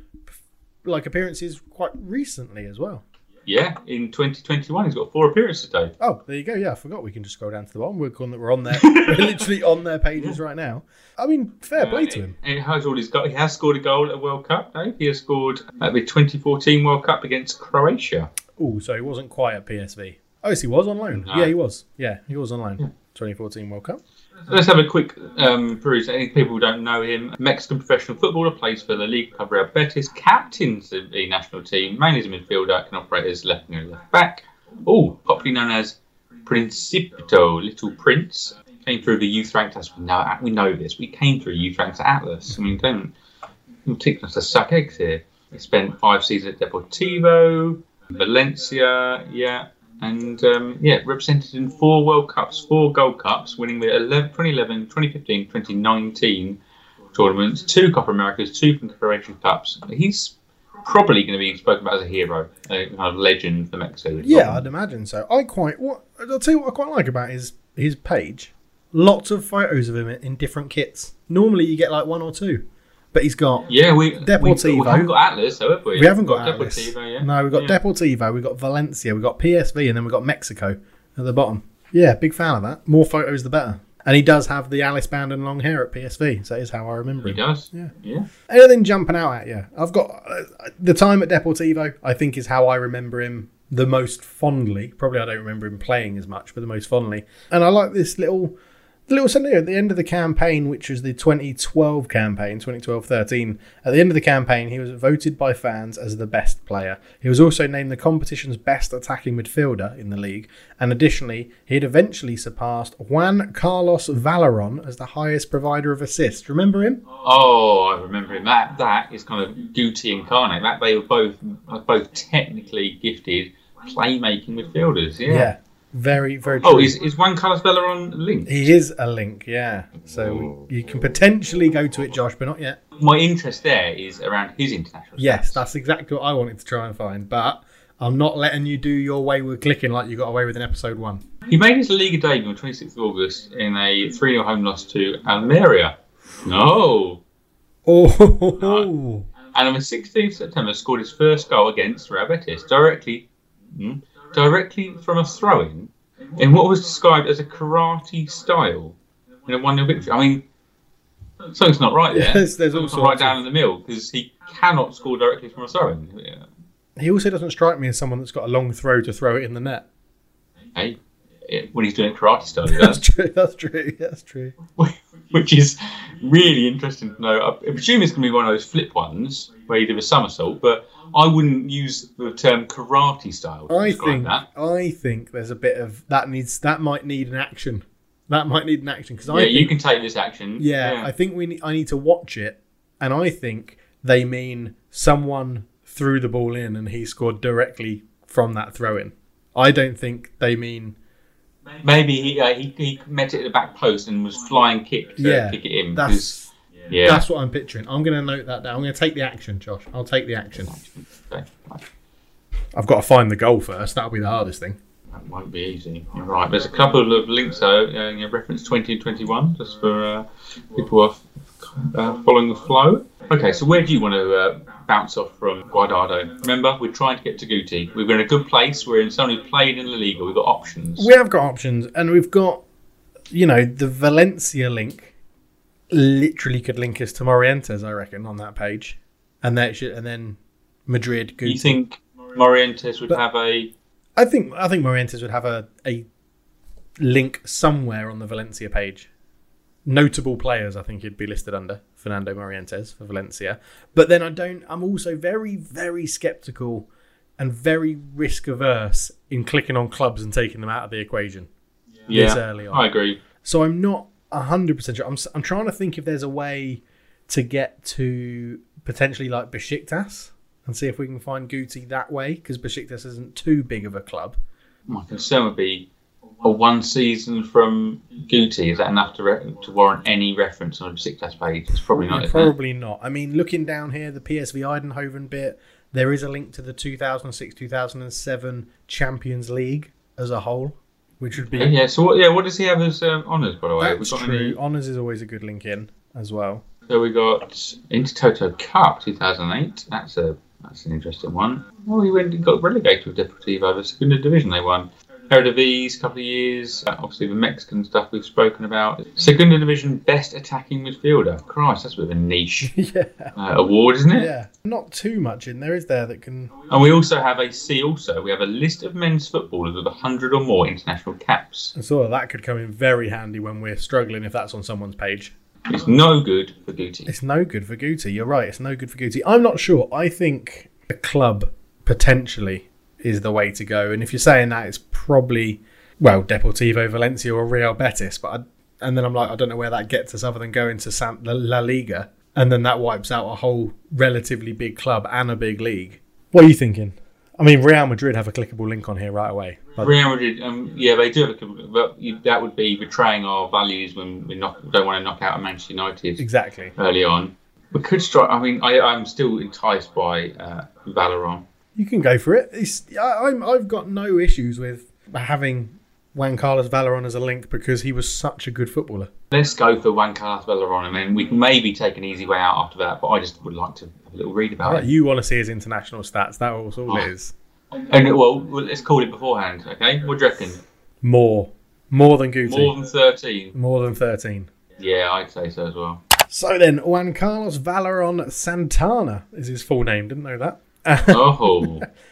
like appearances quite recently as well. Yeah, in twenty twenty-one, he's got four appearances today. Oh, there you go. Yeah, I forgot we can just scroll down to the bottom. We're on, we're on there. We're literally on their pages yeah. right now. I mean, fair play uh, to him. He has all his go- He has scored a goal at the World Cup. No? He has scored at the twenty fourteen World Cup against Croatia. Oh, so he wasn't quite at P S V. Oh, yes, he was on loan. No. Yeah, he was. Yeah, he was on loan. Yeah. twenty fourteen World Cup. Let's have a quick um, peruse. Any people who don't know him, Mexican professional footballer, plays for the Liga Club Real Betis, captains the, the national team, mainly as a midfielder, can operate as left wing and left back. Oh, popularly known as Principito, Little Prince. Came through the youth ranks. As we know, we know this. We came through youth ranks at Atlas. I mean, don't don't take us to suck eggs here. He spent five seasons at Deportivo, Valencia, yeah. And, um, yeah, represented in four World Cups, four Gold Cups, winning the twenty eleven, twenty fifteen, twenty nineteen tournaments, two Copa Americas, two Confederation Cups. He's probably going to be spoken about as a hero, a kind of legend for Mexico. Yeah, I'd imagine so. I quite, what I'll tell you what I quite like about his, his page. Lots of photos of him in different kits. Normally you get like one or two. But he's got yeah, we, Deportivo. We, we haven't got Atlas, though, have we? We haven't got, got Atlas. Deportivo, yeah. No, we've got yeah. Deportivo, we've got Valencia, we've got P S V, and then we've got Mexico at the bottom. Yeah, big fan of that. More photos, the better. And he does have the Alice band and long hair at P S V, so that is how I remember he him. He does? Yeah. yeah. Anything jumping out at you? I've got uh, the time at Deportivo, I think, is how I remember him the most fondly. Probably I don't remember him playing as much, but the most fondly. And I like this little little scenario at the end of the campaign, which was the twenty twelve campaign, twenty twelve thirteen. At the end of the campaign, he was voted by fans as the best player. He was also named the competition's best attacking midfielder in the league. And additionally, he had eventually surpassed Juan Carlos Valeron as the highest provider of assists. Remember him? Oh, I remember him. That that is kind of Guti incarnate. That they were both both technically gifted playmaking midfielders. Yeah. Yeah. Very, very true. Oh, is, is Juan Carlos Valeron linked? He is a link, yeah. So you can potentially go to it, Josh, but not yet. My interest there is around his international Yes, stats. that's exactly what I wanted to try and find. But I'm not letting you do your way with clicking like you got away with in episode one. He made his Liga debut on the twenty-sixth of August in a three nil home loss to Almeria. No. Oh. And on the sixteenth of September scored his first goal against Real Betis directly, hmm, directly from a throw-in in what was described as a karate style in a one nil victory. I mean, something's not right there. Yes, there's Something's also not right down in the middle because he cannot score directly from a throw-in. Yeah. He also doesn't strike me as someone that's got a long throw to throw it in the net. Hey, it- when he's doing it karate style, he That's does. true. That's true. That's true. Which is really interesting to know. I presume it's going to be one of those flip ones where you do a somersault, but I wouldn't use the term karate style to I describe think. that. I think there's a bit of that needs. That might need an action. That might need an action because Yeah, I. you Think, can take this action. yeah, I think we. Need, I need to watch it, and I think they mean someone threw the ball in and he scored directly from that throw-in. I don't think they mean. Maybe he, uh, he he met it at the back post and was flying kick to Yeah, kick it in. That's yeah. that's what I'm picturing. I'm going to note that down. I'm going to take the action, Josh. I'll take the action. Okay. I've got to find the goal first. That'll be the hardest thing. That won't be easy. You're right. There's a couple of links though. Uh, you know, reference twenty and twenty-one, just for uh, people who are uh, following the flow. Okay, so where do you want to uh, bounce off from Guardado? Remember, we're trying to get to Guti. We're in a good place. We're in someone who played in La Liga. We've got options. We have got options, and we've got, you know, the Valencia link. Literally could link us to Morientes, I reckon, on that page, and that should, and then Madrid. Guti. You think Morientes would But- have a? I think I think Morientes would have a a link somewhere on the Valencia page. Notable players, I think he'd be listed under Fernando Morientes for Valencia. But then I don't. I'm also very, very sceptical and very risk averse in clicking on clubs and taking them out of the equation Yeah, this early on. I agree. So I'm not one hundred percent sure. I'm s- I'm trying to think if there's a way to get to potentially like Besiktas and see if we can find Guti that way, because Besiktas isn't too big of a club. My concern would be a one season from Guti. Is that enough to re- to warrant any reference on a Besiktas page? It's probably not. Is Probably not. I mean, looking down here, the P S V Eindhoven bit, there is a link to the two thousand six two thousand seven Champions League as a whole, which would be it? Yeah. So what? Yeah. What does he have as um, honours? By the way, that's got true. any? Honours is always a good link in as well. So we got Intertoto Cup two thousand eight. That's a that's an interesting one. Well, he went and got relegated with Deportivo, the Segunda Division they won. Eredivisie, a couple of years. Uh, obviously, the Mexican stuff we've spoken about. Segunda Division Best Attacking Midfielder. Christ, that's a bit of a niche yeah, uh, award, isn't it? yeah. Not too much in there, is there? That can. And we also have a C. Also, we have a list of men's footballers with a hundred or more international caps. So that could come in very handy when we're struggling if that's on someone's page. It's no good for Guti. It's no good for Guti. You're right. It's no good for Guti. I'm not sure. I think a club potentially is the way to go. And if you're saying that, it's probably, well, Deportivo Valencia or Real Betis. But I, and then I'm like, I don't know where that gets us other than going to San, La, La Liga. And then that wipes out a whole relatively big club and a big league. What are you thinking? I mean, Real Madrid have a clickable link on here right away. But Real Madrid, um, yeah, they do have a couple, but you, that would be betraying our values when we knock, don't want to knock out a Manchester United exactly. early on. We could strike. I mean, I, I'm still enticed by uh, Valeron. You can go for it. It's, I, I'm, I've got no issues with having Juan Carlos Valeron as a link because he was such a good footballer. Let's go for Juan Carlos Valeron. I mean, we can maybe take an easy way out after that, but I just would like to have a little read about Right, it. you want to see his international stats. That's all it is. And well, well, let's call it beforehand, okay? What do you reckon? More. More than Guti. More than thirteen? More than thirteen. Yeah, I'd say so as well. So then, Juan Carlos Valeron Santana is his full name. Didn't know that. Oh,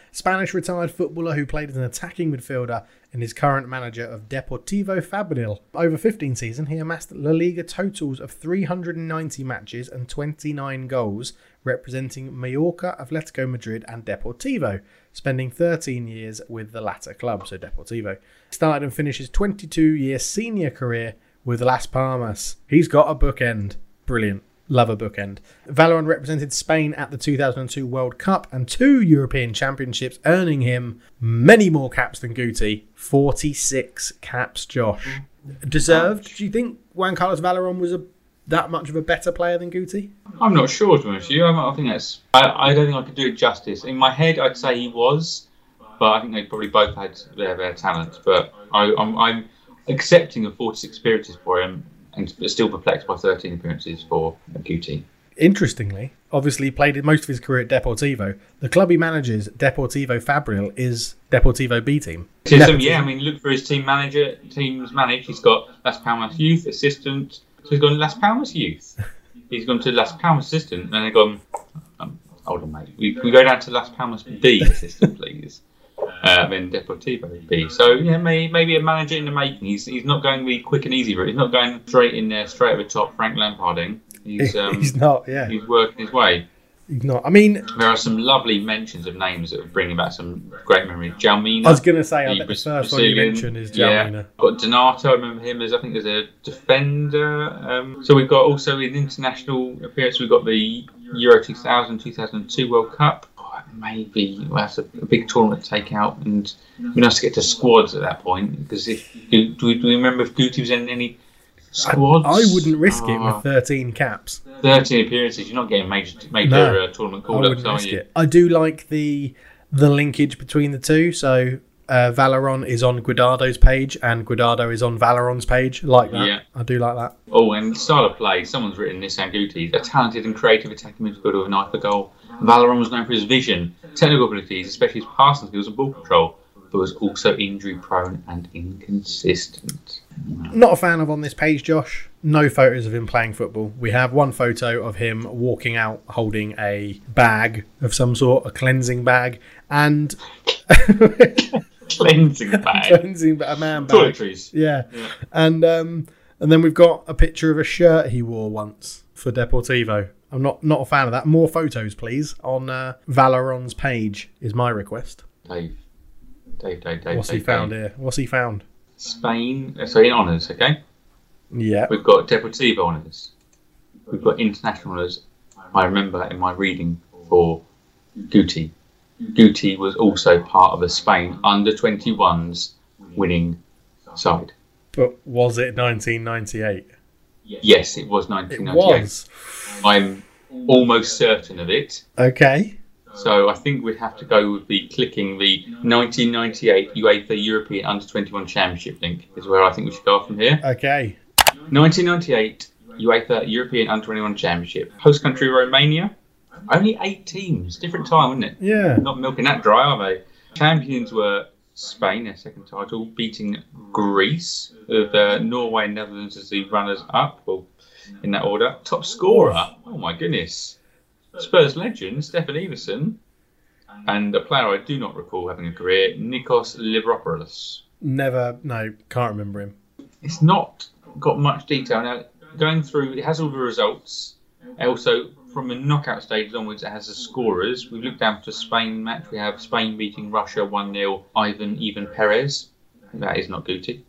Spanish retired footballer who played as an attacking midfielder and is current manager of Deportivo Fabril. Over fifteen seasons, he amassed La Liga totals of three hundred ninety matches and twenty-nine goals, representing Mallorca, Atletico Madrid and Deportivo, spending thirteen years with the latter club, so Deportivo. He started and finished his twenty-two-year senior career with Las Palmas. He's got a bookend. Brilliant. Love a bookend. Valeron represented Spain at the two thousand two World Cup and two European Championships, earning him many more caps than Guti. forty-six caps, Josh. Deserved? Do you think Juan Carlos Valeron was a, that much of a better player than Guti? I'm not sure, to be honest with you. I, I think that's... I, I don't think I could do it justice. In my head, I'd say he was, but I think they probably both had their, their talents. But I, I'm, I'm accepting of forty-six appearances for him, and still perplexed by thirteen appearances for Guti. Interestingly, obviously he played most of his career at Deportivo. The club he manages, Deportivo Fabril, is Deportivo B team. Um, yeah, I mean, look for his team manager, teams managed. He's got Las Palmas Youth assistant. So he's gone Las Palmas Youth. He's gone to Las Palmas assistant, and they've gone, um, hold on, mate. We, we go down to Las Palmas B assistant, please. Uh, then Deportivo B. So yeah, maybe, maybe a manager in the making. He's he's not going the quick and easy route. He's not going straight in there, straight over top, Frank Lamparding. He's um, he's not. Yeah, he's working his way. He's not. I mean, there are some lovely mentions of names that are bringing back some great memories. Jalmina. I was going to say, I bet the first one you mentioned is Jalmina. Yeah. Got Donato. I remember him as I think as a defender. Um, so we've got also in international appearance. We've got the Euro two thousand, two thousand two World Cup. Maybe we'll have a, a big tournament to take out, and it'd be nice to get to squads at that point. Because if do, do, we, do we remember if Guti was in any squads? I, I wouldn't risk oh. it with thirteen caps. thirteen appearances. You're not getting major major no, uh, tournament call-ups, are you? It. I do like the the linkage between the two. So uh, Valeron is on Guidardo's page, and Guidardo is on Valeron's page. Like that. Yeah. I do like that. Oh, and style of play. Someone's written this. And Guti, a talented and creative attacking midfielder with an eye for goal. Valeron was known for his vision, technical abilities, especially his passing skills and ball control, but was also injury-prone and inconsistent. Not a fan of on this page, Josh. No photos of him playing football. We have one photo of him walking out holding a bag of some sort, a cleansing bag, and... cleansing bag? Cleansing a man bag. Toiletries. Yeah. yeah. And, um, and then we've got a picture of a shirt he wore once for Deportivo. I'm not, not a fan of that. More photos, please, on uh, Valeron's page is my request. Dave. Dave, Dave, Dave. What's Dave, he found Dave. here? What's he found? Spain. So in honours, okay? Yeah. We've got Deportivo honours. We've got international honours. I remember in my reading for Guti. Guti was also part of the Spain under twenty-ones winning side. But was it nineteen ninety-eight? Yes, it was nineteen ninety-eight. It was. I'm almost certain of it. Okay. So I think we'd have to go with the clicking the nineteen ninety-eight UEFA European Under twenty-one Championship link is where I think we should go from here. Okay. nineteen ninety-eight UEFA European Under twenty-one Championship. Host country Romania. Only eight teams. Different time, wasn't it? Yeah. Not milking that dry, are they? Champions were Spain, their second title, beating Greece, with uh, Norway and Netherlands as the runners-up, well, in that order. Top scorer, oh my goodness, Spurs legend Stefan Everson, and a player I do not recall having a career, Nikos Libropoulos. Never, no, can't remember him. It's not got much detail. Now, going through, it has all the results. Also, from the knockout stages onwards, it has the scorers. We've looked down to Spain match. We have Spain beating Russia one nil, Ivan Ivan Perez. That is not Guti.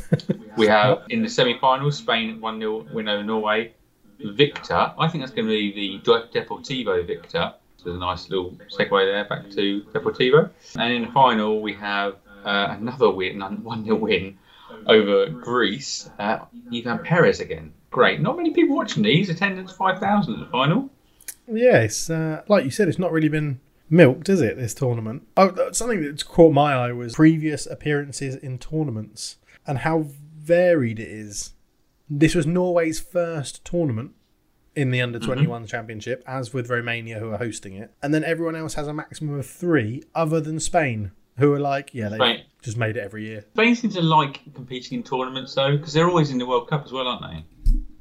We have, in the semi-finals, Spain one nil win over Norway. Victor, I think that's going to be the Deportivo Victor. So a nice little segue there back to Deportivo. And in the final, we have uh, another win, one nil win over Greece. Uh, Ivan Perez again. Great. Not many people watching these. Attendance five thousand at the final. Yeah, it's, uh, like you said, it's not really been milked, is it, this tournament? Oh, something that's caught my eye was previous appearances in tournaments and how varied it is. This was Norway's first tournament in the under twenty-one mm-hmm. championship, as with Romania, who are hosting it. And then everyone else has a maximum of three, other than Spain, who are like, yeah, they just made it every year. Spain seem to like competing in tournaments, though, because they're always in the World Cup as well, aren't they?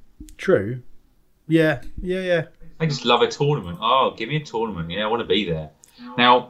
True. Yeah, yeah, yeah. They just love a tournament. Oh, give me a tournament. Yeah, I want to be there. Now,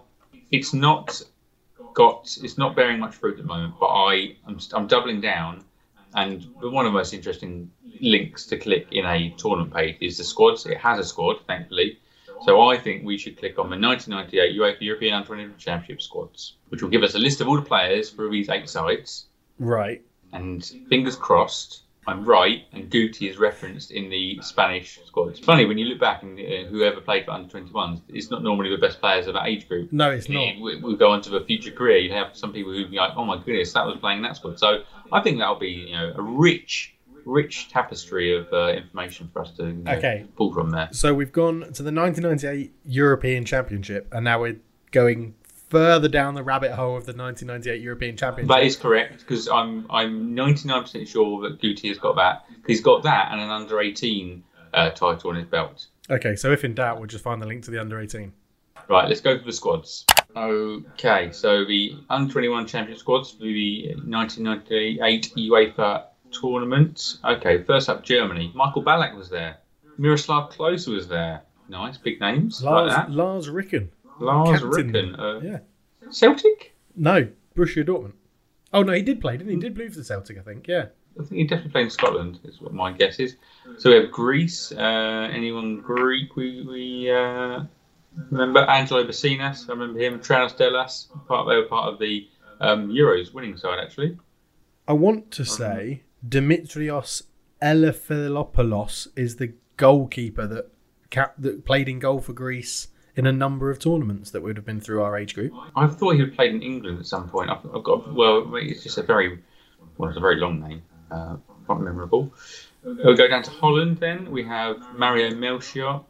it's not got it's not bearing much fruit at the moment. But I I'm, I'm doubling down, and one of the most interesting links to click in a tournament page is the squads. It has a squad, thankfully. So I think we should click on the nineteen ninety-eight UEFA European Under twenty-one Championship squads, which will give us a list of all the players for these eight sides. Right. And fingers crossed, I'm right, and Guti is referenced in the Spanish squad. It's funny, when you look back, and uh, whoever played for under twenty-ones, it's not normally the best players of that age group. No, it's not. We, we'll go on to the future career. You have some people who'd be like, oh my goodness, that was playing in that squad. So I think that'll be, you know, a rich... rich tapestry of uh, information for us to you know, okay. pull from there. So we've gone to the nineteen ninety-eight European Championship, and now we're going further down the rabbit hole of the nineteen ninety-eight European Championship. That is correct, because I'm I'm ninety-nine percent sure that Guti has got that. He's got that and an under eighteen uh, title on his belt. Okay, so if in doubt, we'll just find the link to the under eighteen. Right, let's go for the squads. Okay, so the under twenty-one Championship squads for the nineteen ninety-eight UEFA tournament. Okay, first up, Germany. Michael Ballack was there. Miroslav Klose was there. Nice, big names. Lars, like that. Lars Ricken. Lars Captain. Ricken. Uh, Yeah. Celtic? No, Borussia Dortmund. Oh, no, he did play, didn't he? He did play for the Celtic, I think, yeah. I think he definitely played in Scotland, is what my guess is. So we have Greece. Uh, anyone Greek we, we uh, remember? Angelo Bassinas, I remember him. Tranos Delas, part, they were part of the um, Euros winning side, actually. I want to say Dimitrios Eleftheriopoulos is the goalkeeper that cap- that played in goal for Greece in a number of tournaments that would have been through our age group. I thought he had played in England at some point. I've, I've got, well, it's just a very, well, it's a very long name, uh, quite memorable. We'll go down to Holland then. We have Mario Melchior.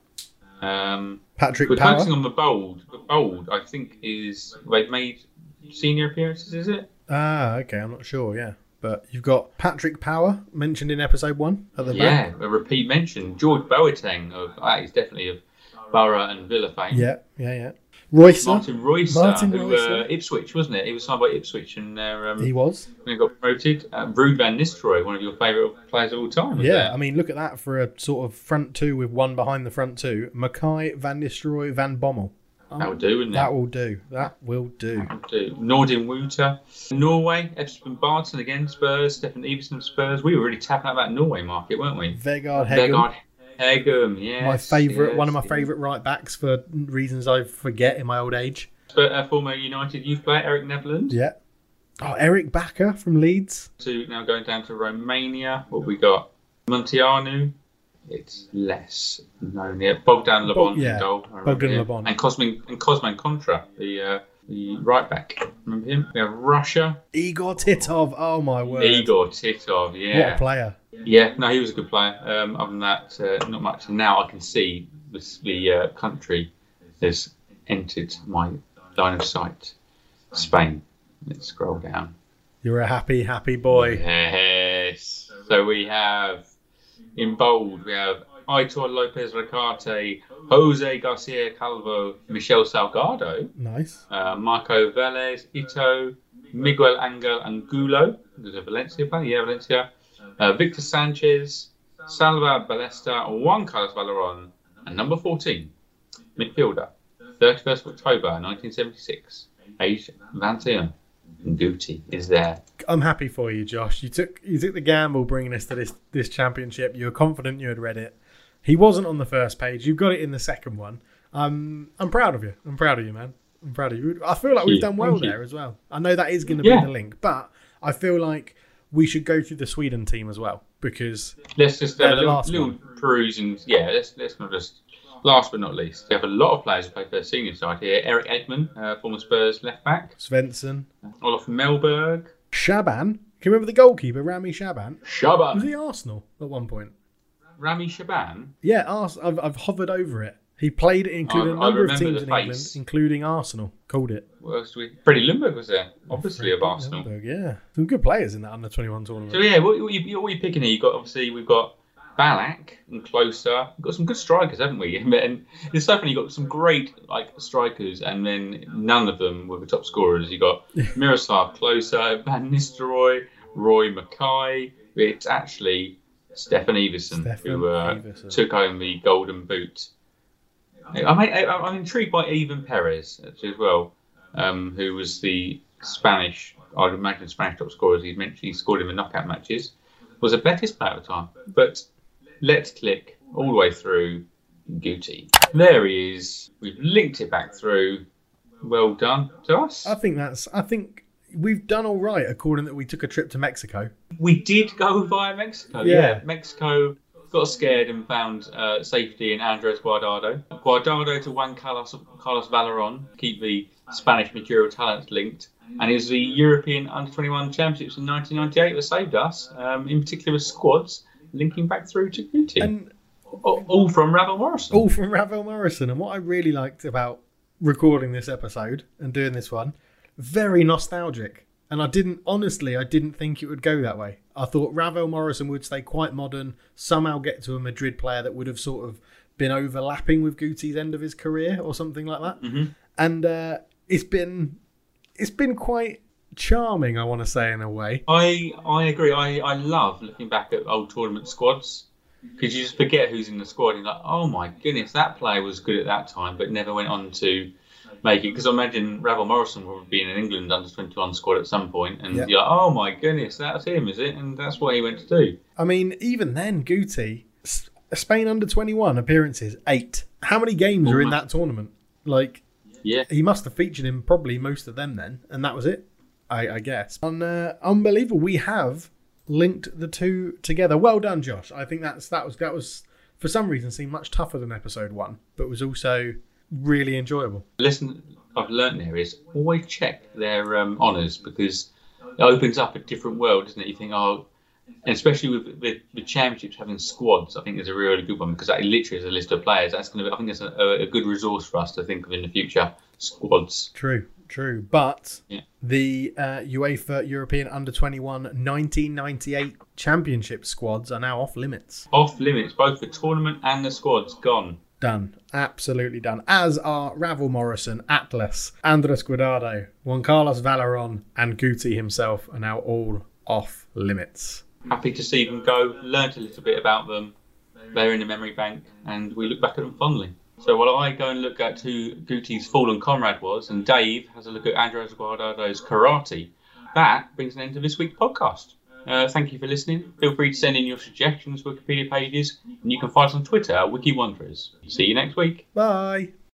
Um, Patrick we're Power. focusing on the bold. The bold, I think, is they've made senior appearances, is it? Ah, okay, I'm not sure, yeah. But you've got Patrick Power mentioned in episode one at the Yeah, back. a repeat mention. George Boateng, of that is definitely of Borough and Villa fame. Yeah, yeah, yeah. Royster. Martin Royster, Martin who Royster. uh, Ipswich, wasn't it? He was signed by Ipswich and uh, um, He was. when he got promoted. Uh, Ruud van Nistelrooy, one of your favourite players of all time. Was Yeah, there. I mean, look at that for a sort of front two with one behind the front two. Mackay, Van Nistelrooy, Van Bommel. That would do, wouldn't it? That will do. That will do. That would do. Nordin Wuta. Norway, Espen Barton again, Spurs, Stefan Everson of Spurs. We were really tapping out that Norway market, weren't we? Vegard Hegem. Vegard Hegem, yes. My favourite, yes, one of my yes. favourite right backs for reasons I forget in my old age. But, uh, former United youth player, Eric Nevland. Yeah. Oh, Eric Backer from Leeds. To now going down to Romania. What have we got? Munteanu. It's less known yet. Bogdan Lebon Bog- yeah, in goal. I remember Bogdan him. Lebon. And Cosmin and Cosman Contra, the uh, the right back. Remember him? We have Russia. Igor Titov. Oh, my word. Igor Titov, yeah. What a player. Yeah, no, he was a good player. Um, other than that, uh, not much. And now I can see this, the uh, country has entered my line of sight. Spain. Let's scroll down. You're a happy, happy boy. Yes. So we have, in bold, we have Aitor Lopez Recarte, Jose Garcia Calvo, Michel Salgado, Nice. uh, Marco Velez, Ito, Miguel Angel Angulo, there's a Valencia player, yeah, Valencia, uh, Victor Sanchez, Salva Ballesta, Juan Carlos Valeron, and number fourteen, midfielder, thirty-first of October nineteen seventy-six, aged twenty one. Guti is there. I'm happy for you, Josh. You took you took the gamble bringing us to this, this championship. You were confident you had read it. He wasn't on the first page. You got it in the second one. Um, I'm proud of you. I'm proud of you, man. I'm proud of you. I feel like we've done well Thank you. there as well. I know that is going to Yeah. be the link, but I feel like we should go through the Sweden team as well because Let's just Yeah, have a the little, last little one. peruse and yeah, let's let's not just. Last but not least, we have a lot of players who play for the senior side here. Eric Edman, uh, former Spurs left back. Svensson, Olaf Melberg. Shaban. Can you remember the goalkeeper, Rami Shaban? Was Shaban. he Arsenal at one point? Rami Shaban. Yeah, Ars- I've, I've hovered over it. He played it, including I- I a number of remember teams the in face. England, including Arsenal. Called it. What else do we? Freddie Lundberg was there, obviously of Arsenal. Lundberg, yeah, some good players in that under twenty-one tournament. So yeah, what, what, you, what are you picking here? You got obviously we've got Ballack and Closer. We've got some good strikers, haven't we? And it's so funny. You've got some great like strikers, and then none of them were the top scorers. You got Miroslav Closer, Van Nistelrooy, Roy Mackay. It's actually Stefan Everson Stefan who uh, Everson. took home the Golden Boot. I'm, I'm intrigued by Ivan Perez actually as well. um, who was the Spanish, I'd imagine Spanish top scorer, as he's mentioned, he scored in the knockout matches, was a Betis player at the time. But let's click all the way through Guti. There he is. We've linked it back through. Well done to us. I think that's. I think we've done all right, according that we took a trip to Mexico. We did go via Mexico. Yeah. Yeah, Mexico got scared and found uh, safety in Andres Guardado. Guardado to Juan Carlos, Carlos Valeron, keep the Spanish material talents linked. And it was the European under twenty-one Championships in nineteen ninety-eight that saved us, um, in particular with squads, linking back through to Guti. And all, all from Ravel Morrison. All from Ravel Morrison. And what I really liked about recording this episode and doing this one, very nostalgic. And I didn't, honestly, I didn't think it would go that way. I thought Ravel Morrison would stay quite modern, somehow get to a Madrid player that would have sort of been overlapping with Guti's end of his career or something like that. Mm-hmm. And uh, it's been it's been quite charming, I want to say, in a way. I I agree. I, I love looking back at old tournament squads because you just forget who's in the squad. And you're like, oh my goodness, that player was good at that time, but never went on to make it. Because I imagine Ravel Morrison would be in an England under twenty-one squad at some point, and Yep. you're like, oh my goodness, that's him, is it? And that's what he went to do. I mean, even then, Guti, S- Spain under twenty-one appearances, eight. How many games are in that tournament? Like, Yeah. he must have featured in probably most of them then, and that was it, I, I guess. Un- uh, unbelievable. We have linked the two together. Well done, Josh. I think that's that was that was for some reason seemed much tougher than episode one, but was also really enjoyable. Lesson I've learned there is always check their um, honours, because it opens up a different world, doesn't it? You think, oh, and especially with, with the championships having squads, I think is a really good one, because that literally is a list of players. That's going to be, I think it's a, a good resource for us to think of in the future. Squads. True, true. But Yeah. the uh, UEFA European under twenty-one nineteen ninety-eight Championship squads are now off limits. Off limits, both the tournament and the squads gone. Done. Absolutely done. As are Ravel Morrison, Atlas, Andres Guardado, Juan Carlos Valeron, and Guti himself are now all off limits. Happy to see them go. Learned a little bit about them. They're in the memory bank, and we look back at them fondly. So while I go and look at who Guti's fallen comrade was, and Dave has a look at Andres Guardado's karate, that brings an end to this week's podcast. Uh, thank you for listening. Feel free to send in your suggestions, Wikipedia pages, and you can find us on Twitter at WikiWanderers. See you next week. Bye.